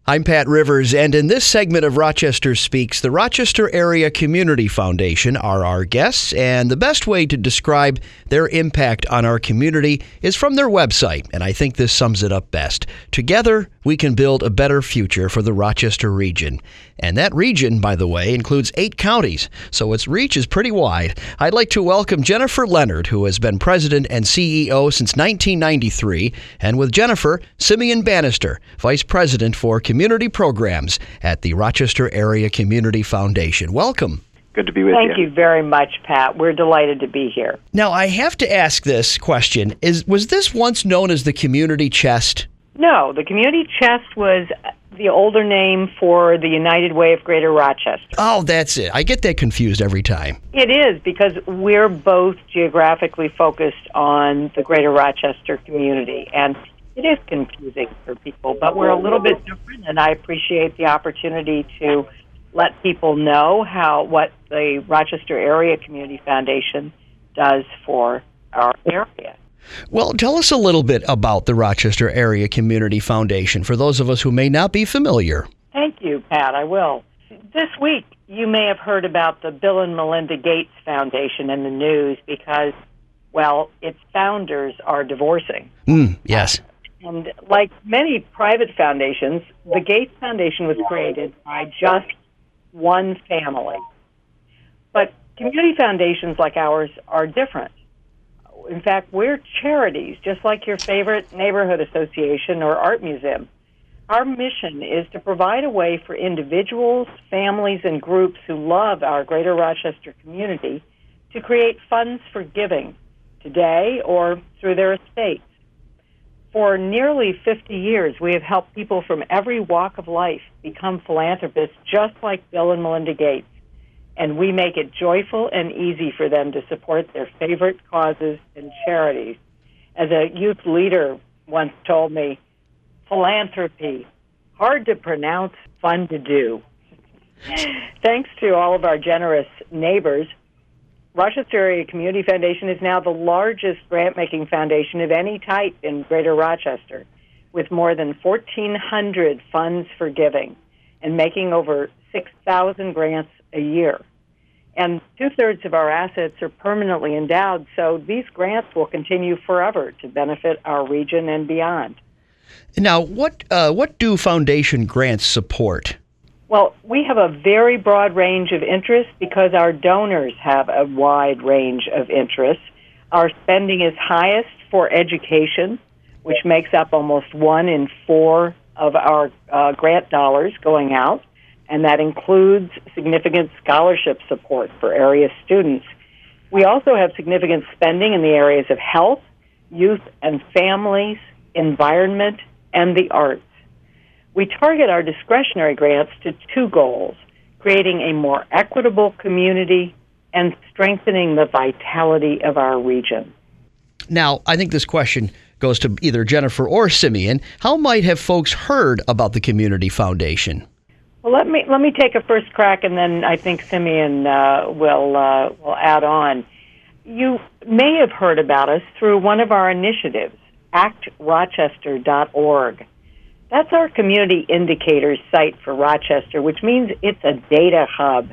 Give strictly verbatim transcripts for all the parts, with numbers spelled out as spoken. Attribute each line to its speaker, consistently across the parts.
Speaker 1: I'm Pat Rivers, and in this segment of Rochester Speaks, the Rochester Area Community Foundation are our guests, and the best way to describe their impact on our community is from their website, and I think this sums it up best. Together, we can build a better future for the Rochester region. And that region, by the way, includes eight counties, so its reach is pretty wide. I'd like to welcome Jennifer Leonard, who has been president and C E O since nineteen ninety-three, and with Jennifer, Simeon Bannister, vice president for Community Programs at the Rochester Area Community Foundation. Welcome.
Speaker 2: Good to be with
Speaker 3: Thank
Speaker 2: you.
Speaker 3: Thank you very much, Pat. We're delighted to be here.
Speaker 1: Now, I have to ask this question. Is Was this once known as the Community Chest?
Speaker 3: No, the Community Chest was the older name for the United Way of Greater Rochester.
Speaker 1: Oh, that's it. I get that confused every time.
Speaker 3: It is, because we're both geographically focused on the Greater Rochester community, and it is confusing for people, but we're a little bit different, and I appreciate the opportunity to let people know how what the Rochester Area Community Foundation does for our area.
Speaker 1: Well, tell us a little bit about the Rochester Area Community Foundation for those of us who may not be familiar.
Speaker 3: Thank you, Pat. I will. This week, you may have heard about the Bill and Melinda Gates Foundation in the news because, well, its founders are divorcing.
Speaker 1: Mm, yes.
Speaker 3: And like many private foundations, the Gates Foundation was created by just one family. But community foundations like ours are different. In fact, we're charities, just like your favorite neighborhood association or art museum. Our mission is to provide a way for individuals, families, and groups who love our Greater Rochester community to create funds for giving today or through their estates. For nearly fifty years, we have helped people from every walk of life become philanthropists, just like Bill and Melinda Gates. And we make it joyful and easy for them to support their favorite causes and charities. As a youth leader once told me, philanthropy, hard to pronounce, fun to do. Thanks to all of our generous neighbors, Rochester Area Community Foundation is now the largest grant-making foundation of any type in Greater Rochester, with more than fourteen hundred funds for giving and making over six thousand grants a year. And two-thirds of our assets are permanently endowed, so these grants will continue forever to benefit our region and beyond.
Speaker 1: Now, what uh, what do foundation grants support?
Speaker 3: Well, we have a very broad range of interests because our donors have a wide range of interests. Our spending is highest for education, which makes up almost one in four of our uh, grant dollars going out, and that includes significant scholarship support for area students. We also have significant spending in the areas of health, youth and families, environment, and the arts. We target our discretionary grants to two goals: creating a more equitable community and strengthening the vitality of our region.
Speaker 1: Now, I think this question goes to either Jennifer or Simeon. How might have folks heard about the Community Foundation?
Speaker 3: Well, let me let me take a first crack, and then I think Simeon uh, will uh, will add on. You may have heard about us through one of our initiatives, act rochester dot org. That's our community indicators site for Rochester, which means it's a data hub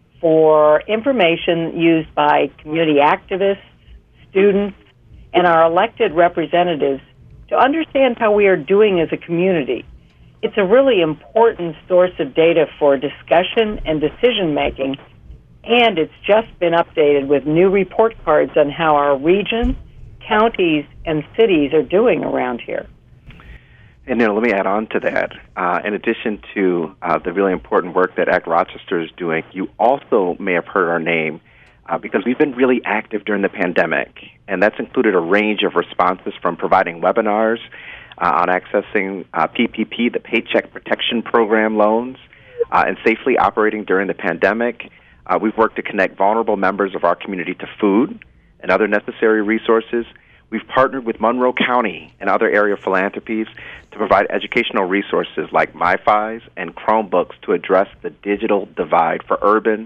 Speaker 3: for information used by community activists, students, and our elected representatives to understand how we are doing as a community. It's a really important source of data for discussion and decision-making, and it's just been updated with new report cards on how our region, counties, and cities are doing around here.
Speaker 2: And you know, let me add on to that. Uh, in addition to uh, the really important work that ACT Rochester is doing, you also may have heard our name uh, because we've been really active during the pandemic, and that's included a range of responses from providing webinars uh, on accessing uh, P P P, the Paycheck Protection Program loans, uh, and safely operating during the pandemic. Uh, we've worked to connect vulnerable members of our community to food and other necessary resources. We've partnered with Monroe County and other area philanthropies to provide educational resources like MiFis and Chromebooks to address the digital divide for urban,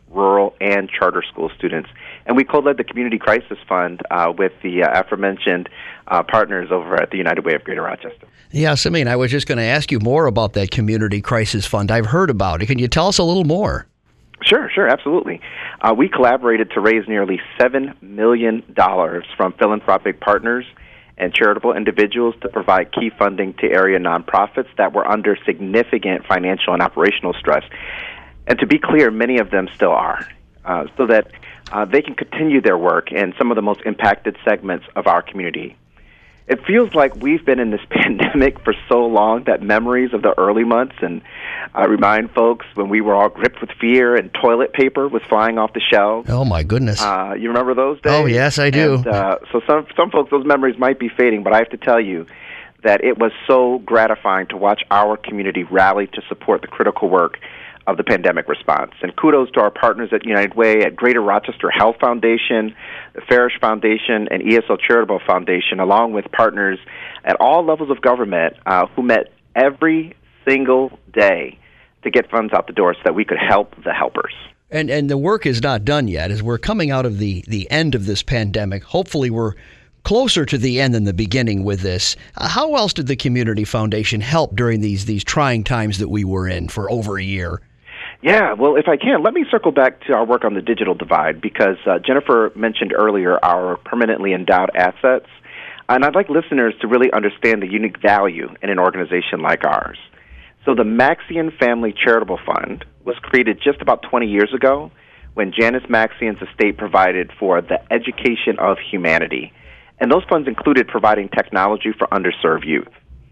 Speaker 2: rural, and charter school students. And we co-led the Community Crisis Fund uh, with the uh, aforementioned uh, partners over at the United Way of Greater Rochester.
Speaker 1: Yes, I mean, I was just going to ask you more about that Community Crisis Fund. I've heard about it. Can you tell us a little more?
Speaker 2: Sure, sure, absolutely. Uh, we collaborated to raise nearly seven million dollars from philanthropic partners and charitable individuals to provide key funding to area nonprofits that were under significant financial and operational stress. And to be clear, many of them still are, uh, so that uh, they can continue their work in some of the most impacted segments of our community. It feels like we've been in this pandemic for so long that memories of the early months, and I remind folks when we were all gripped with fear and toilet paper was flying off the shelves.
Speaker 1: Oh, my goodness.
Speaker 2: Uh, you remember those days?
Speaker 1: Oh, yes, I do.
Speaker 2: And, uh, so some, some folks, those memories might be fading, but I have to tell you that it was so gratifying to watch our community rally to support the critical work of the pandemic response. And kudos to our partners at United Way, at Greater Rochester Health Foundation, the Farish Foundation, and E S L Charitable Foundation, along with partners at all levels of government uh, who met every single day to get funds out the door so that we could help the helpers.
Speaker 1: And and the work is not done yet. As we're coming out of the, the end of this pandemic, hopefully we're closer to the end than the beginning with this. Uh, how else did the Community Foundation help during these these trying times that we were in for over a year?
Speaker 2: Yeah, well, if I can, let me circle back to our work on the digital divide, because uh, Jennifer mentioned earlier our permanently endowed assets, and I'd like listeners to really understand the unique value in an organization like ours. So the Maxian Family Charitable Fund was created just about twenty years ago when Janice Maxian's estate provided for the education of humanity, and those funds included providing technology for underserved youth.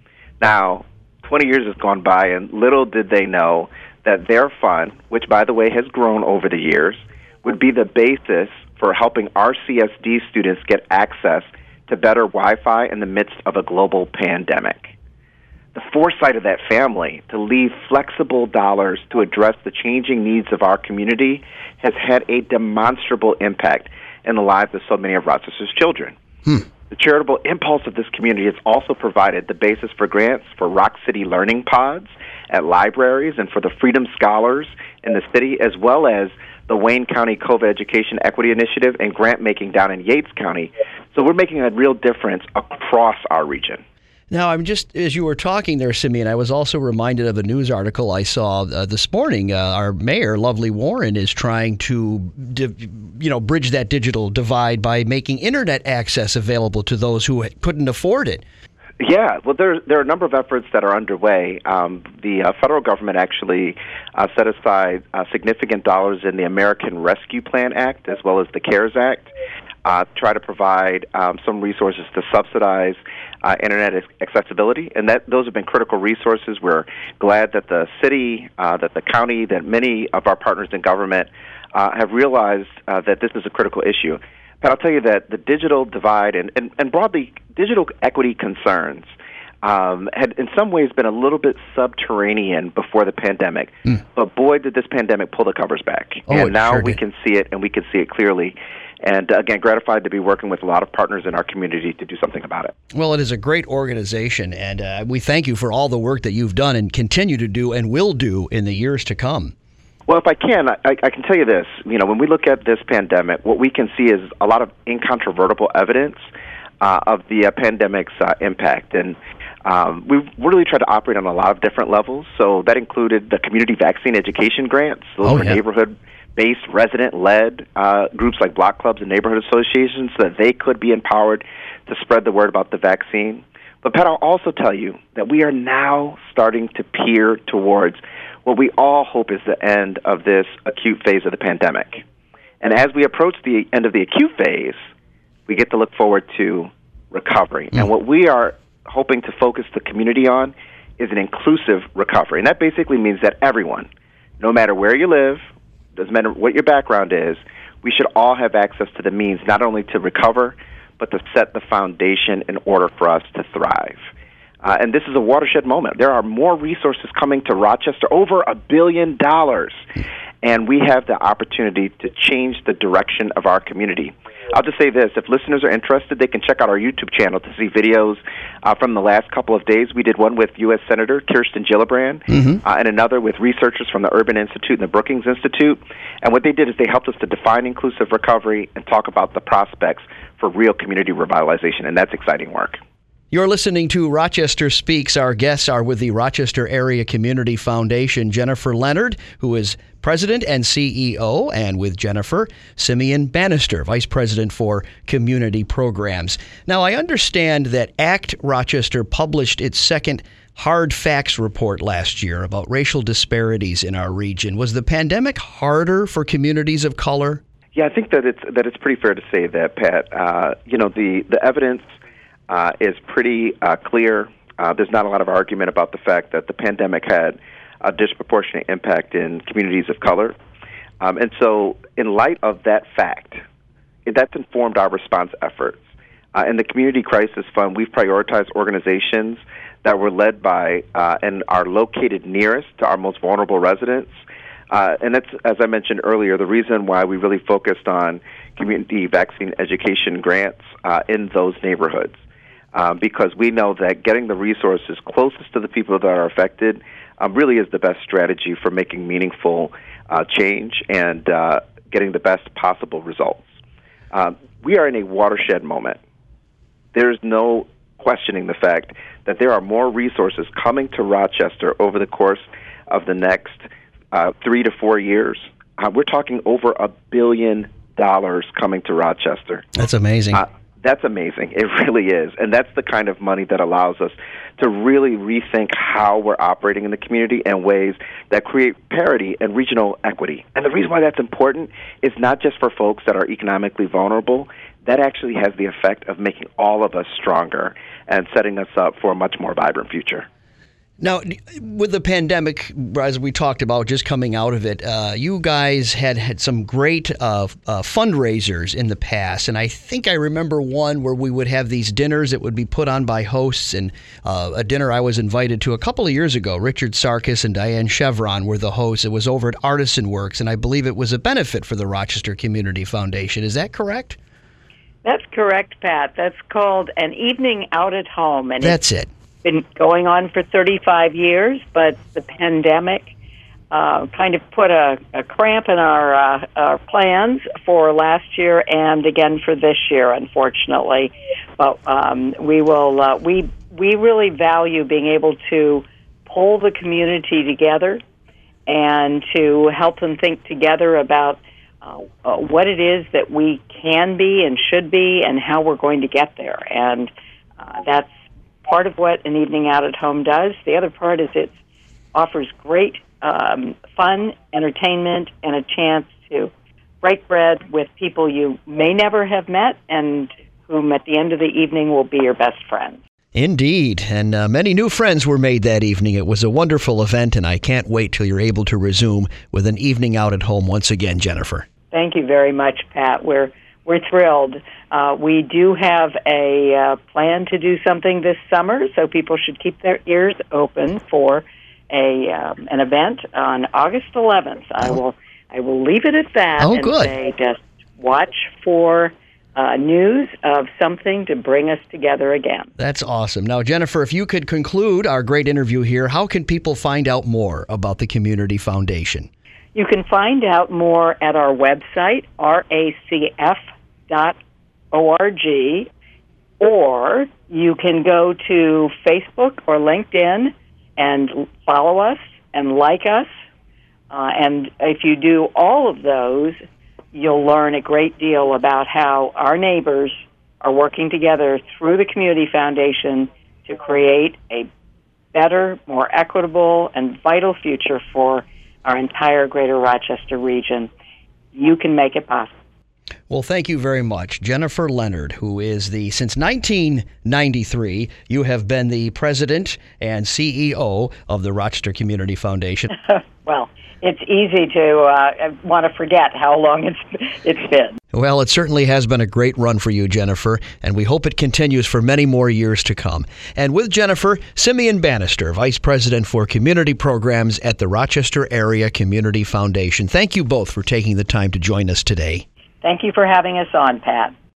Speaker 2: Now, twenty years has gone by, and little did they know that their fund, which, by the way, has grown over the years, would be the basis for helping R C S D students get access to better Wi-Fi in the midst of a global pandemic. The foresight of that family to leave flexible dollars to address the changing needs of our community has had a demonstrable impact in the lives of so many of Rochester's children. Hmm. The charitable impulse of this community has also provided the basis for grants for Rock City Learning Pods at libraries and for the Freedom Scholars in the city, as well as the Wayne County COVID Education Equity Initiative and grant making down in Yates County. So we're making a real difference across our region.
Speaker 1: Now, I'm just, as you were talking there, Simeon, I was also reminded of a news article I saw uh, this morning. Uh, our mayor, Lovely Warren, is trying to, di- you know, bridge that digital divide by making internet access available to those who couldn't afford it.
Speaker 2: Yeah, well, there there are a number of efforts that are underway. Um, the uh, federal government actually uh, set aside uh, significant dollars in the American Rescue Plan Act as well as the CARES Act uh, to try to provide um, some resources to subsidize uh, internet accessibility, and that those have been critical resources. We're glad that the city, uh, that the county, that many of our partners in government uh, have realized uh, that this is a critical issue. But I'll tell you that the digital divide and, and, and broadly digital equity concerns um, had in some ways been a little bit subterranean before the pandemic. Mm. But boy, did this pandemic pull the covers back.
Speaker 1: Oh,
Speaker 2: and now
Speaker 1: sure
Speaker 2: we
Speaker 1: did.
Speaker 2: can see it, and we can see it clearly. And uh, again, gratified to be working with a lot of partners in our community to do something about it.
Speaker 1: Well, it is a great organization, and uh, we thank you for all the work that you've done and continue to do and will do in the years to come.
Speaker 2: Well, if I can, I, I can tell you this. You know, when we look at this pandemic, what we can see is a lot of incontrovertible evidence uh, of the uh, pandemic's uh, impact. And um, we've really tried to operate on a lot of different levels. So that included the community vaccine education grants. Those
Speaker 1: oh,
Speaker 2: were
Speaker 1: yeah.
Speaker 2: neighborhood-based, resident-led uh, groups like block clubs and neighborhood associations so that they could be empowered to spread the word about the vaccine. But, Pat, I'll also tell you that we are now starting to peer towards what we all hope is the end of this acute phase of the pandemic. And as we approach the end of the acute phase, we get to look forward to recovery. Mm. And what we are hoping to focus the community on is an inclusive recovery. And that basically means that everyone, no matter where you live, doesn't matter what your background is, we should all have access to the means not only to recover, but to set the foundation in order for us to thrive. Uh, and this is a watershed moment. There are more resources coming to Rochester, over a billion dollars, and we have the opportunity to change the direction of our community. I'll just say this. If listeners are interested, they can check out our YouTube channel to see videos uh, from the last couple of days. We did one with U S Senator Kirsten Gillibrand mm-hmm. uh, and another with researchers from the Urban Institute and the Brookings Institute. And what they did is they helped us to define inclusive recovery and talk about the prospects for real community revitalization, and that's exciting work.
Speaker 1: You're listening to Rochester Speaks. Our guests are with the Rochester Area Community Foundation, Jennifer Leonard, who is President and C E O, and with Jennifer, Simeon Bannister, Vice President for Community Programs. Now, I understand that ACT Rochester published its second hard facts report last year about racial disparities in our region. Was the pandemic harder for communities of color?
Speaker 2: Yeah, I think that it's that it's pretty fair to say that, Pat. Uh, you know, the, the evidence Uh, is pretty uh, clear. Uh, there's not a lot of argument about the fact that the pandemic had a disproportionate impact in communities of color. Um, and so in light of that fact, that's informed our response efforts. Uh, in the Community Crisis Fund, we've prioritized organizations that were led by uh, and are located nearest to our most vulnerable residents. Uh, and that's, as I mentioned earlier, the reason why we really focused on community vaccine education grants uh, in those neighborhoods. Um, because we know that getting the resources closest to the people that are affected um, really is the best strategy for making meaningful uh, change and uh, getting the best possible results. Um, we are in a watershed moment. There's no questioning the fact that there are more resources coming to Rochester over the course of the next uh, three to four years. Uh, we're talking over a billion dollars coming to Rochester.
Speaker 1: That's amazing. Uh,
Speaker 2: That's amazing. It really is. And that's the kind of money that allows us to really rethink how we're operating in the community in ways that create parity and regional equity. And the reason why that's important is not just for folks that are economically vulnerable. That actually has the effect of making all of us stronger and setting us up for a much more vibrant future.
Speaker 1: Now, with the pandemic, as we talked about, just coming out of it, uh, you guys had had some great uh, uh, fundraisers in the past, and I think I remember one where we would have these dinners that would be put on by hosts, and uh, a dinner I was invited to a couple of years ago. Richard Sarkis and Diane Chevron were the hosts. It was over at Artisan Works, and I believe it was a benefit for the Rochester Community Foundation. Is that correct?
Speaker 3: That's correct, Pat. That's called An Evening Out at Home. And
Speaker 1: That's it.
Speaker 3: Been going on for thirty-five years, but the pandemic uh, kind of put a, a cramp in our, uh, our plans for last year and again for this year, unfortunately. But um, we will. Uh, we we really value being able to pull the community together and to help them think together about uh, uh, what it is that we can be and should be, and how we're going to get there. And uh, that's part of what An Evening Out at Home does. The other part is it offers great um, fun, entertainment, and a chance to break bread with people you may never have met and whom at the end of the evening will be your best friends.
Speaker 1: Indeed, and uh, many new friends were made that evening. It was a wonderful event, and I can't wait till you're able to resume with An Evening Out at Home once again, Jennifer.
Speaker 3: Thank you very much, Pat. We're We're thrilled. Uh, we do have a uh, plan to do something this summer, so people should keep their ears open for a um, an event on August eleventh. Oh. I will I will leave it at that
Speaker 1: oh,
Speaker 3: and
Speaker 1: good.
Speaker 3: say just watch for uh, news of something to bring us together again.
Speaker 1: That's awesome. Now, Jennifer, if you could conclude our great interview here, how can people find out more about the Community Foundation?
Speaker 3: You can find out more at our website, R A C F dot org, or you can go to Facebook or LinkedIn and follow us and like us. Uh, and if you do all of those, you'll learn a great deal about how our neighbors are working together through the Community Foundation to create a better, more equitable, and vital future for our entire greater Rochester region. You can make it possible.
Speaker 1: Well, thank you very much. Jennifer Leonard, who is the, since nineteen ninety-three, you have been the president and C E O of the Rochester Community Foundation.
Speaker 3: Well, it's easy to uh, want to forget how long it's it's been.
Speaker 1: Well, it certainly has been a great run for you, Jennifer, and we hope it continues for many more years to come. And with Jennifer, Simeon Bannister, Vice President for Community Programs at the Rochester Area Community Foundation. Thank you both for taking the time to join us today.
Speaker 3: Thank you for having us on, Pat.